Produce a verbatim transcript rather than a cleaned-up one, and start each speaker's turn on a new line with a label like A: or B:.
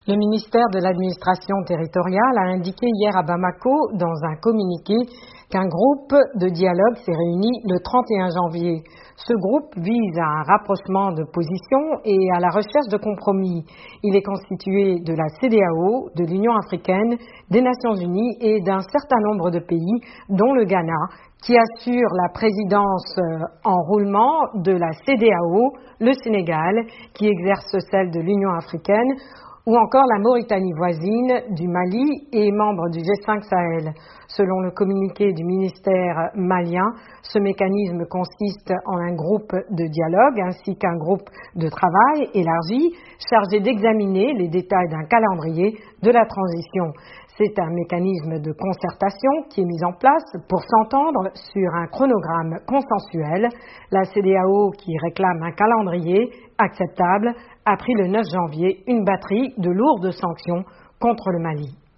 A: Le ministère de l'administration territoriale a indiqué hier à Bamako, dans un communiqué, qu'un groupe de dialogue s'est réuni le trente et un janvier. Ce groupe vise à un rapprochement de positions et à la recherche de compromis. Il est constitué de la C D A O, de l'Union africaine, des Nations unies et d'un certain nombre de pays, dont le Ghana, qui assure la présidence en roulement de la C D A O, le Sénégal, qui exerce celle de l'Union africaine, ou encore la Mauritanie voisine du Mali et membre du G cinq Sahel. Selon le communiqué du ministère malien, ce mécanisme consiste en un groupe de dialogue ainsi qu'un groupe de travail élargi chargé d'examiner les détails d'un calendrier de la transition. C'est un mécanisme de concertation qui est mis en place pour s'entendre sur un chronogramme consensuel. La C D A O, qui réclame un calendrier acceptable, a pris le neuf janvier une batterie de lourdes sanctions contre le Mali.